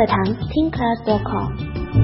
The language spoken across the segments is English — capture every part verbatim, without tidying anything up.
课堂 听 class dot com。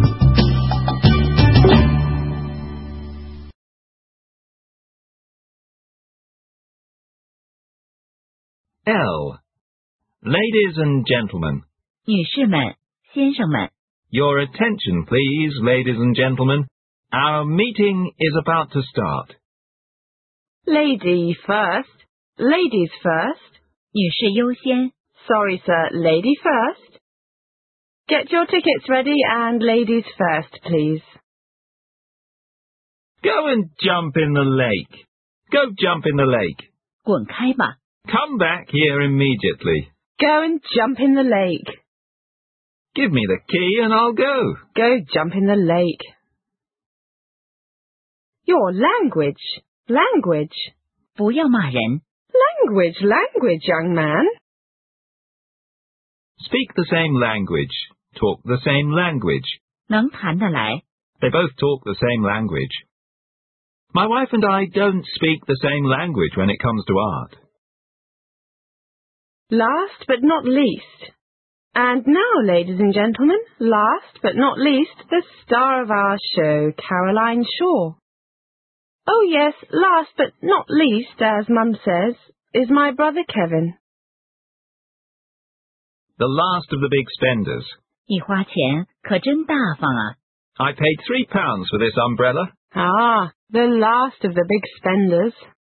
L. Ladies and gentlemen. 女士们、先生们。 Your attention, please, ladies and gentlemen. Our meeting is about to start. Lady first. Ladies first. 女士优先。 Sorry, sir. Lady first. Get your tickets ready and ladies first, please. Go and jump in the lake. Go jump in the lake. 滚开吧。 Come back here immediately. Go and jump in the lake. Give me the key and I'll go. Go jump in the lake. Your language. Language. 不要骂人。 Language, language, young man. Speak the same language. Talk the same language. 能谈得来。 They both talk the same language. My wife and I don't speak the same language when it comes to art. Last but not least. And now, ladies and gentlemen, last but not least, the star of our show, Caroline Shaw. Oh yes, last but not least, as Mum says, is my brother Kevin. The last of the big spenders. 你花钱可真大方啊。 I paid three pounds for this umbrella. Ah, the last of the big spenders.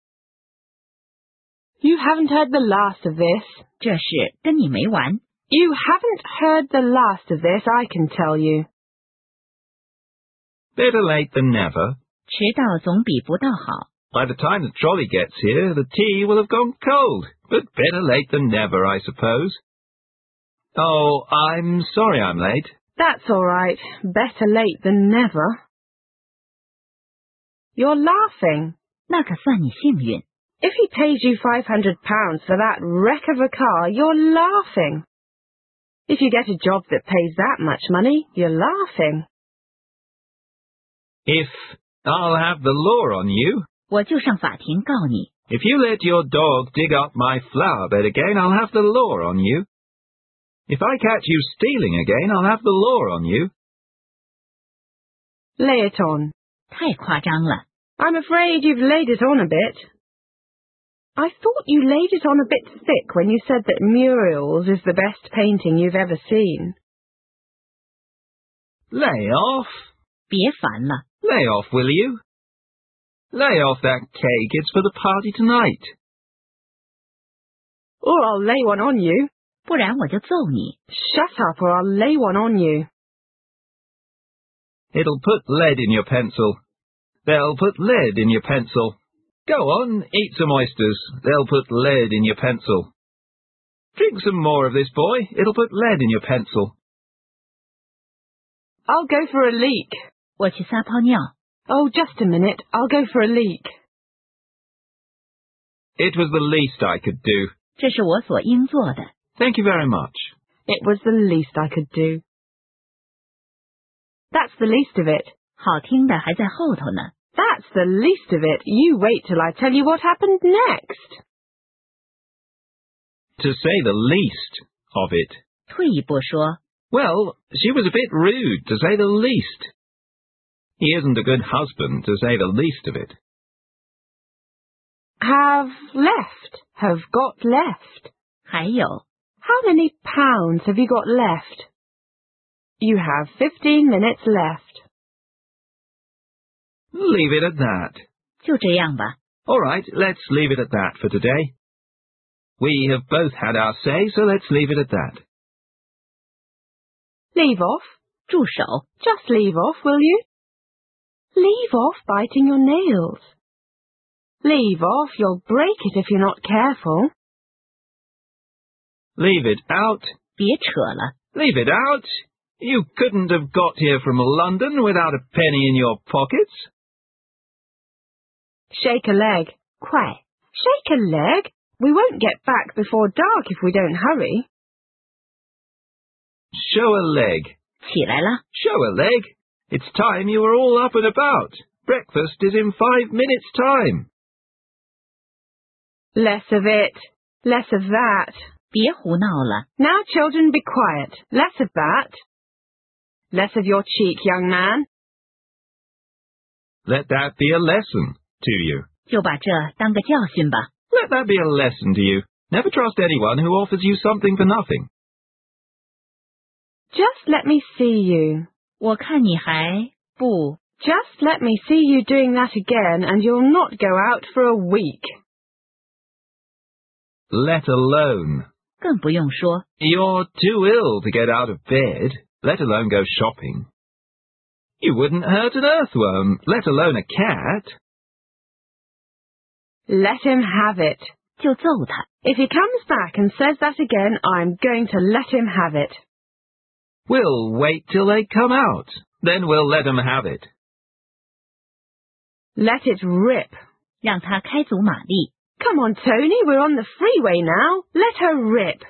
You haven't heard the last of this. 这事跟你没完。 You haven't heard the last of this, I can tell you. Better late than never. 迟到总比不到好。 By the time the trolley gets here, the tea will have gone cold. But better late than never, I suppose. Oh, I'm sorry I'm late. That's all right. Better late than never. You're laughing. 那可算你幸运。 If he pays you five hundred pounds for that wreck of a car, you're laughing. If you get a job that pays that much money, you're laughing. If I'll have the law on you. 我就上法庭告你。 If you let your dog dig up my flower bed again, I'll have the law on you. If I catch you stealing again, I'll have the law on you. Lay it on. 太夸张了。 I'm afraid you've laid it on a bit. I thought you laid it on a bit thick when you said that Muriel's is the best painting you've ever seen. Lay off. 别烦了。 Lay off, will you? Lay off that cake. It's for the party tonight. Or I'll lay one on you. 不然我就揍你。 Shut up or I'll lay one on you. It'll put lead in your pencil. They'll put lead in your pencil. Go on, eat some oysters. They'll put lead in your pencil. Drink some more of this, boy. It'll put lead in your pencil. I'll go for a leak. 我去撒泡尿。 Oh, just a minute. I'll go for a leak. It was the least I could do. 这是我所应做的。 Thank you very much. It was the least I could do. That's the least of it. 好听的还在后头呢。 That's the least of it. You wait till I tell you what happened next. To say the least of it. 退一步说， Well, she was a bit rude, to say the least. He isn't a good husband, to say the least of it. Have left. Have got left. 还有， How many pounds have you got left? You have fifteen minutes left. Leave it at that. 就这样吧。 All right, let's leave it at that for today. We have both had our say, so let's leave it at that. Leave off. 住手， Just leave off, will you? Leave off biting your nails. Leave off, you'll break it if you're not careful. Leave it out. 别扯了。 Leave it out. You couldn't have got here from London without a penny in your pockets. Shake a leg. 快， Shake a leg? We won't get back before dark if we don't hurry. Show a leg. 起来了。 Show a leg. It's time you were all up and about. Breakfast is in five minutes' time. Less of it. Less of that. 别胡闹了。 Now, children, be quiet. Less of that. Less of your cheek, young man. Let that be a lesson to you. 就把这当个教训吧。 Let that be a lesson to you. Never trust anyone who offers you something for nothing. Just let me see you. 我看你还不 Just let me see you doing that again and you'll not go out for a week. Let alone. 更不用说。 You're too ill to get out of bed, let alone go shopping. You wouldn't hurt an earthworm, let alone a cat. Let him have it. 就揍他。 If he comes back and says that again, I'm going to let him have it. We'll wait till they come out. Then we'll let 'em have it. Let it rip. 让他开足马力。 Come on, Tony, we're on the freeway now. Let her rip.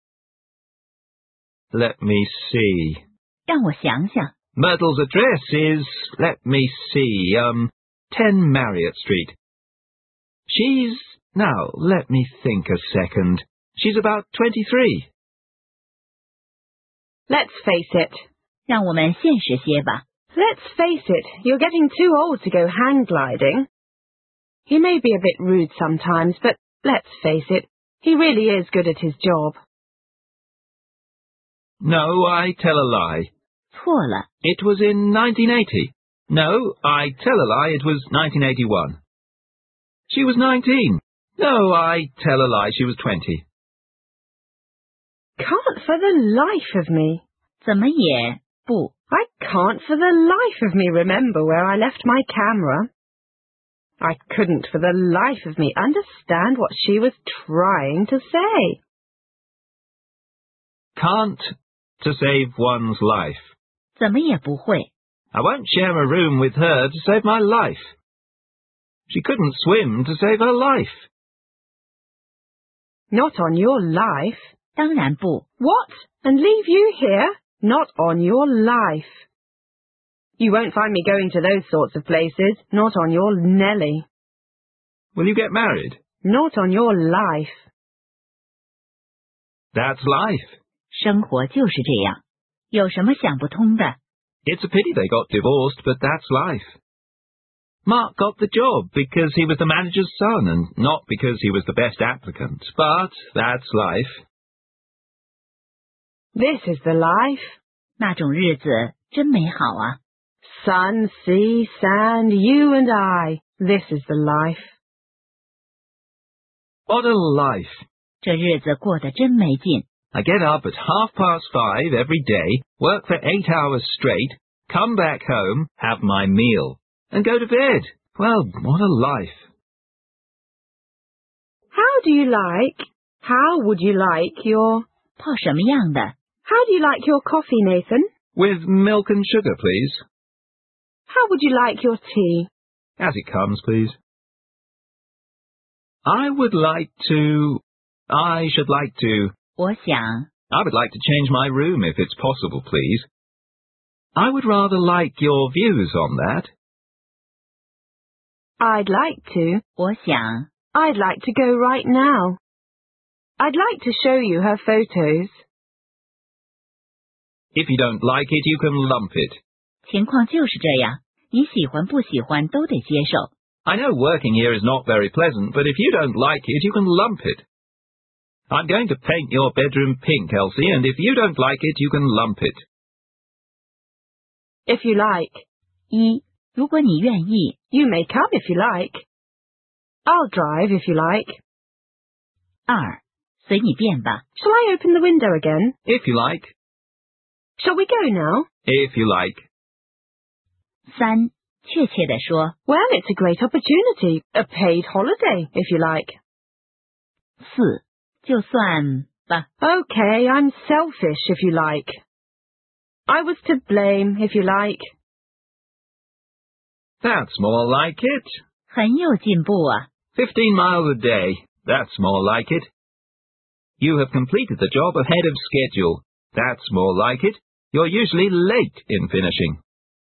Let me see. 让我想想。 Myrtle's address is, let me see, um, ten Marriott Street. She's, now, let me think a second. She's about twenty-three. Let's face it. 让我们现实些吧。 Let's face it, you're getting too old to go hang gliding. He may be a bit rude sometimes, but let's face it, he really is good at his job. No, I tell a lie. 错了。 It was in nineteen eighty. No, I tell a lie, it was nineteen eighty-one. She was nineteen. No, I tell a lie, she was twenty. Can't for the life of me. 怎么也不 I can't for the life of me remember where I left my camera. I couldn't for the life of me understand what she was trying to say. Can't to save one's life. 怎么也不会。 I won't share a room with her to save my life. She couldn't swim to save her life. Not on your life. 当然不。 What? And leave you here? Not on your life. You won't find me going to those sorts of places. Not on your Nelly. Will you get married? Not on your life. That's life. 生活就是这样。有什么想不通的？ It's a pity they got divorced, but that's life. Mark got the job because he was the manager's son and not because he was the best applicant, but that's life. This is the life. 那种日子真美好啊！ Sun, sea, sand, you and I. This is the life. What a life. 这日子过得真没劲。 I get up at half past five every day, work for eight hours straight, come back home, have my meal, and go to bed. Well, what a life. How do you like, how would you like your, 泡什么样的？ how do you like your coffee, Nathan? With milk and sugar, please. How would you like your tea? As it comes, please. I would like to... I should like to... 我想 I would like to change my room if it's possible, please. I would rather like your views on that. I'd like to. 我想 I'd like to go right now. I'd like to show you her photos. If you don't like it, you can lump it. 情况就是这样，你喜欢不喜欢都得接受。 I know working here is not very pleasant, but if you don't like it, you can lump it. I'm going to paint your bedroom pink, Elsie, and if you don't like it, you can lump it. If you like. 一，如果你愿意； You may come if you like. I'll drive if you like. 二，随你便吧； Shall I open the window again? If you like. Shall we go now? If you like. 三，确切地说； Well, it's a great opportunity. A paid holiday, if you like. 四，就算吧； Okay, I'm selfish, if you like. I was to blame, if you like. That's more like it. 很有进步啊！ Fifteen miles a day. That's more like it. You have completed the job ahead of schedule. That's more like it. You're usually late in finishing.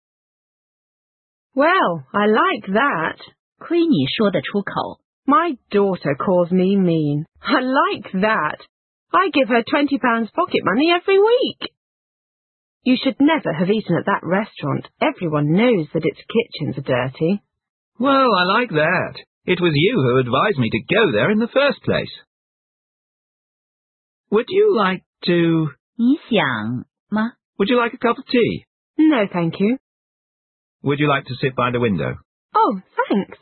Well, I like that. 亏你说得出口。 My daughter calls me mean. I like that. I give her twenty pounds pocket money every week. You should never have eaten at that restaurant. Everyone knows that its kitchens are dirty. Well, I like that. It was you who advised me to go there in the first place. Would you like to... 你想吗？ Would you like a cup of tea? No, thank you. Would you like to sit by the window? Oh, thanks.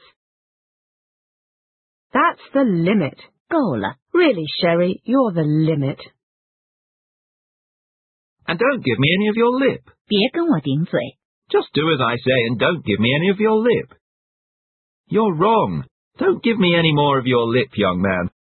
That's the limit. 够了。 Really, Sherry, you're the limit. And don't give me any of your lip. 别跟我顶嘴。 Just do as I say and don't give me any of your lip. You're wrong. Don't give me any more of your lip, young man.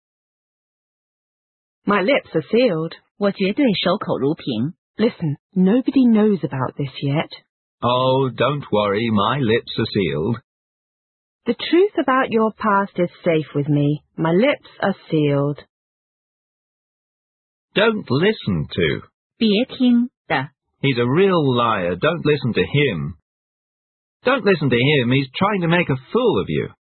My lips are sealed. 我绝对守口如瓶。 Listen, nobody knows about this yet. Oh, don't worry, my lips are sealed. The truth about your past is safe with me. My lips are sealed. Don't listen to. 别听的。 He's a real liar. Don't listen to him. Don't listen to him. He's trying to make a fool of you.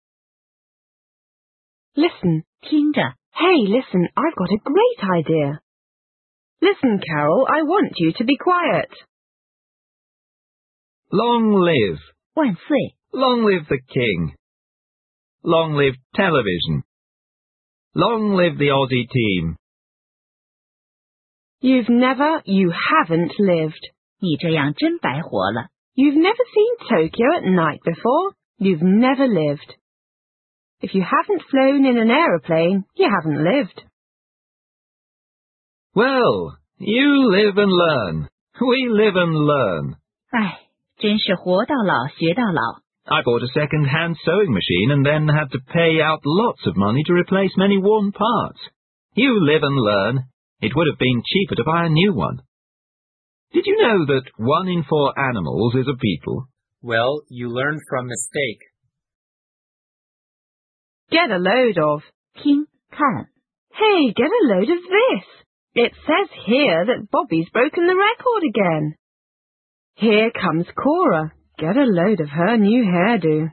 Listen. 听着。 Hey, listen, I've got a great idea. Listen, Carol, I want you to be quiet. Long live. 万岁。 Long live the king. Long live television. Long live the Aussie team. You've never, you haven't lived. 你这样真白活了。 You've never seen Tokyo at night before. You've never lived. If you haven't flown in an aeroplane, you haven't lived. Well, you live and learn. We live and learn. 唉，真是活到老学到老。 I bought a second-hand sewing machine and then had to pay out lots of money to replace many worn parts. You live and learn. It would have been cheaper to buy a new one. Did you know that one in four animals is a beetle? Well, you learn from mistake. Get a load of. 听看。 Hey, get a load of this. It says here that Bobby's broken the record again. Here comes Cora. Get a load of her new hairdo.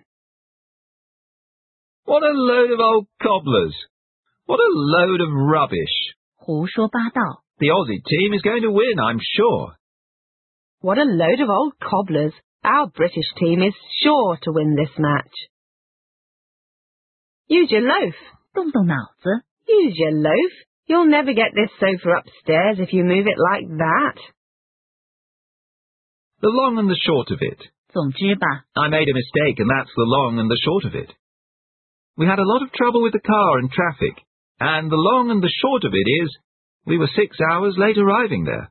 What a load of old cobblers. What a load of rubbish. 胡说八道。 The Aussie team is going to win, I'm sure. What a load of old cobblers. Our British team is sure to win this match. Use your loaf. 动动脑子。 Use your loaf. You'll never get this sofa upstairs if you move it like that. The long and the short of it. 总之吧， I made a mistake and that's the long and the short of it. We had a lot of trouble with the car and traffic, and the long and the short of it is we were six hours late arriving there.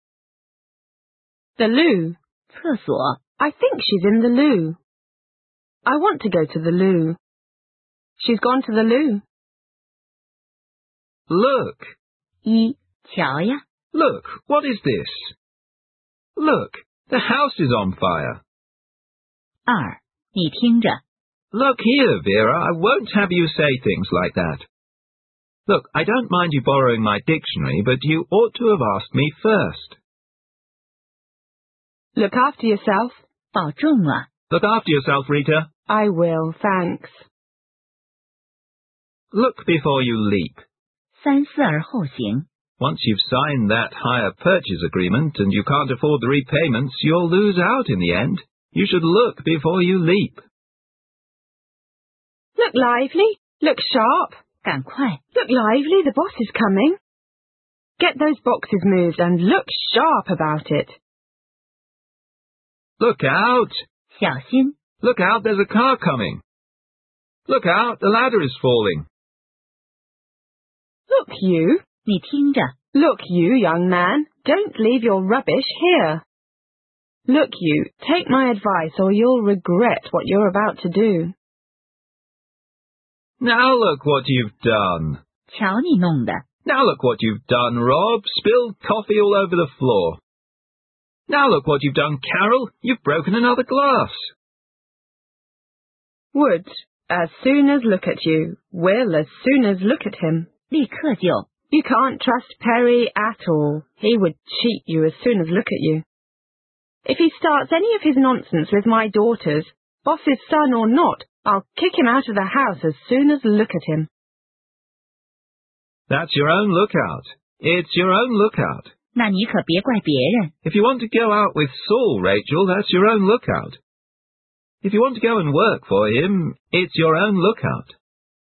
The loo. 厕所。 I think she's in the loo. I want to go to the loo. She's gone to the loo. Look. 一，瞧呀。 Look, what is this? Look, the house is on fire. 二，你听着。 Look here, Vera, I won't have you say things like that. Look, I don't mind you borrowing my dictionary, but you ought to have asked me first. Look after yourself. 保重了。 Look after yourself, Rita. I will, thanks. Look before you leap. 三思而后行。 Once you've signed that hire purchase agreement and you can't afford the repayments, you'll lose out in the end. You should look before you leap. Look lively. Look sharp. 赶快。 Look lively, the boss is coming. Get those boxes moved and look sharp about it. Look out! 小心。 Look out, there's a car coming. Look out, the ladder is falling. Look you. 你听着。 Look you, young man. Don't leave your rubbish here. Look you, take my advice or you'll regret what you're about to do. Now look what you've done. 瞧你弄的。 Now look what you've done, Rob. Spilled coffee all over the floor. Now look what you've done, Carol. You've broken another glass. Would, as soon as look at you, will as soon as look at him. 立刻就。 You can't trust Perry at all. He would cheat you as soon as look at you. If he starts any of his nonsense with my daughters, boss's son or not, I'll kick him out of the house as soon as look at him. That's your own lookout. It's your own lookout. 那你可别怪别人。 If you want to go out with Saul, Rachel, that's your own lookout. If you want to go and work for him, it's your own lookout.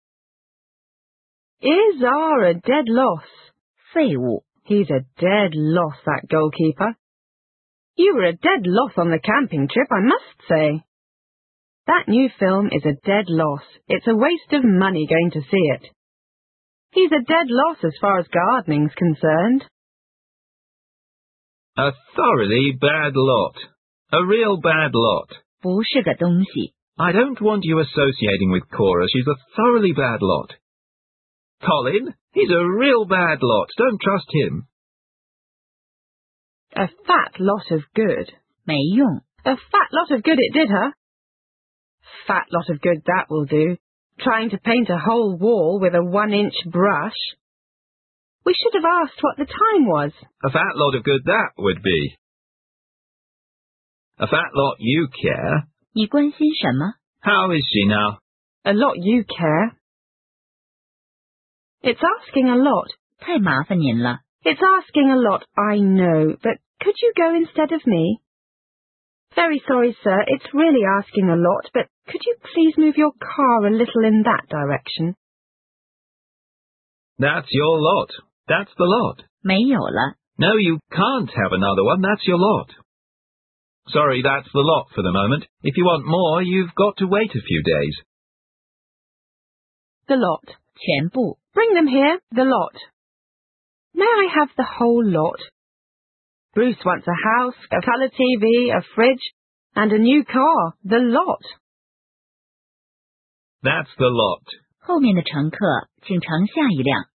Is are a dead loss. 废物。 He's a dead loss, that goalkeeper. You were a dead loss on the camping trip, I must say. That new film is a dead loss. It's a waste of money going to see it. He's a dead loss as far as gardening's concerned. A thoroughly bad lot. A real bad lot. 不是个东西。 I don't want you associating with Cora. She's a thoroughly bad lot. Colin, he's a real bad lot. Don't trust him. A fat lot of good. 没用。 A fat lot of good it did her. Fat lot of good that will do. Trying to paint a whole wall with a one-inch brush. We should have asked what the time was. A fat lot of good that would be. A fat lot you care. 你关心什么？ How is she now? A lot you care. It's asking a lot. 太麻烦您了。 It's asking a lot, I know, but could you go instead of me? Very sorry, sir, it's really asking a lot, but could you please move your car a little in that direction? That's your lot. That's the lot. 没有了。 No, you can't have another one. That's your lot. Sorry, that's the lot for the moment. If you want more, you've got to wait a few days. The lot. 全部。 Bring them here, the lot. May I have the whole lot? Bruce wants a house, a colour T V, a fridge, and a new car. The lot. That's the lot. 后面的乘客请乘下一辆。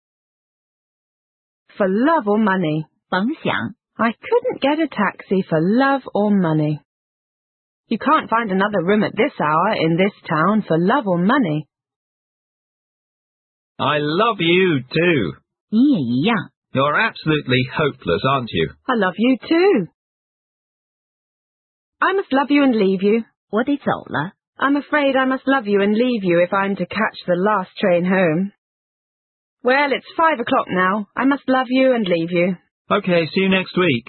For love or money. 甭想。 I couldn't get a taxi for love or money. You can't find another room at this hour in this town for love or money. I love you too. 你也一样。 You're absolutely hopeless, aren't you? I love you too. I must love you and leave you. 我得走了。 I'm afraid I must love you and leave you if I'm to catch the last train home. Well, it's five o'clock now. I must love you and leave you. Okay, see you next week.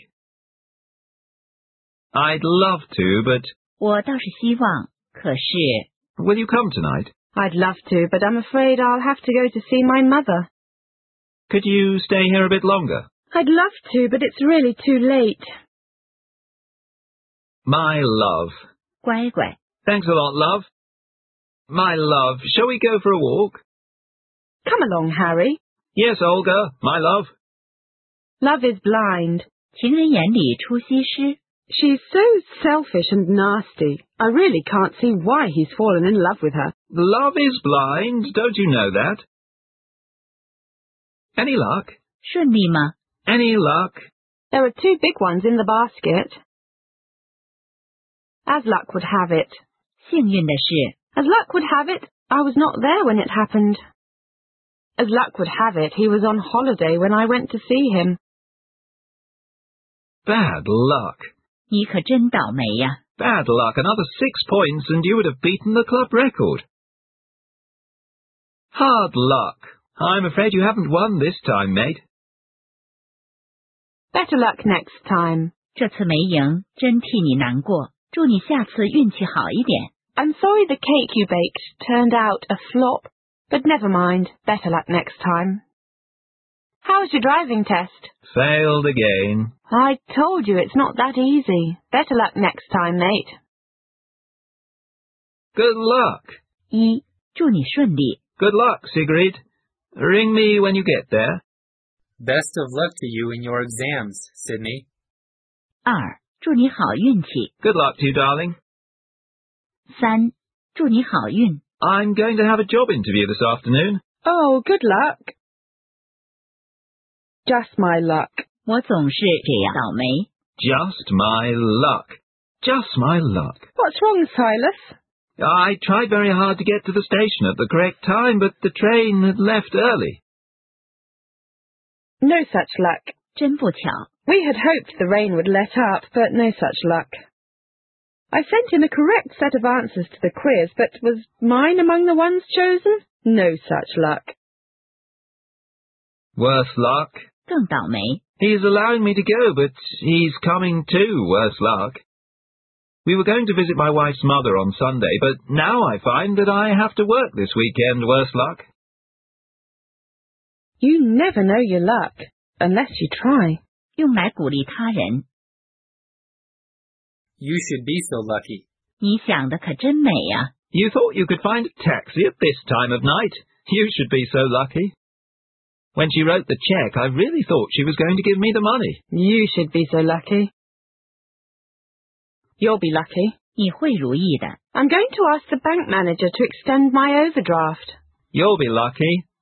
I'd love to, but... 我倒是希望，可是 Will you come tonight? I'd love to, but I'm afraid I'll have to go to see my mother. Could you stay here a bit longer? I'd love to, but it's really too late. My love. 乖乖。 Thanks a lot, love. My love, shall we go for a walk? Come along, Harry. Yes, Olga, my love. Love is blind. 情人眼里出西施。 She's so selfish and nasty. I really can't see why he's fallen in love with her. Love is blind, don't you know that? Any luck? 顺利吗？ Any luck? There are two big ones in the basket. As luck would have it. 幸运的是， As luck would have it, I was not there when it happened. As luck would have it, he was on holiday when I went to see him. Bad luck. 你可真倒霉呀！ Bad luck, another six points and you would have beaten the club record. Hard luck. I'm afraid you haven't won this time, mate. Better luck next time. 这次没赢，真替你难过。祝你下次运气好一点。 I'm sorry the cake you baked turned out a flop, but never mind. Better luck next time. How's your driving test? Failed again. I told you it's not that easy. Better luck next time, mate. Good luck. 一，祝你顺利。 Good luck, Sigrid. Ring me when you get there. Best of luck to you in your exams, Sydney. 二，祝你好运气。 Good luck to you, darling. 三，祝你好运。 I'm going to have a job interview this afternoon. Oh, good luck. Just my luck. 我总是这样倒霉。 Just my luck. Just my luck. What's wrong, Silas? I tried very hard to get to the station at the correct time, but the train had left early. No such luck. 真不巧， We had hoped the rain would let up, but no such luck. I sent in a correct set of answers to the quiz, but was mine among the ones chosen? No such luck. Worse luck. 更倒霉。 He's allowing me to go, but he's coming too, worse luck. We were going to visit my wife's mother on Sunday, but now I find that I have to work this weekend, worse luck. You never know your luck, unless you try. 用来鼓励他人。 You should be so lucky. 你想的可真美呀、 You thought you could find a taxi at this time of night? You should be so lucky. When she wrote the cheque, I really thought she was going to give me the money. You should be so lucky. You'll be lucky. 你会如意的。 I'm going to ask the bank manager to extend my overdraft. You'll be lucky.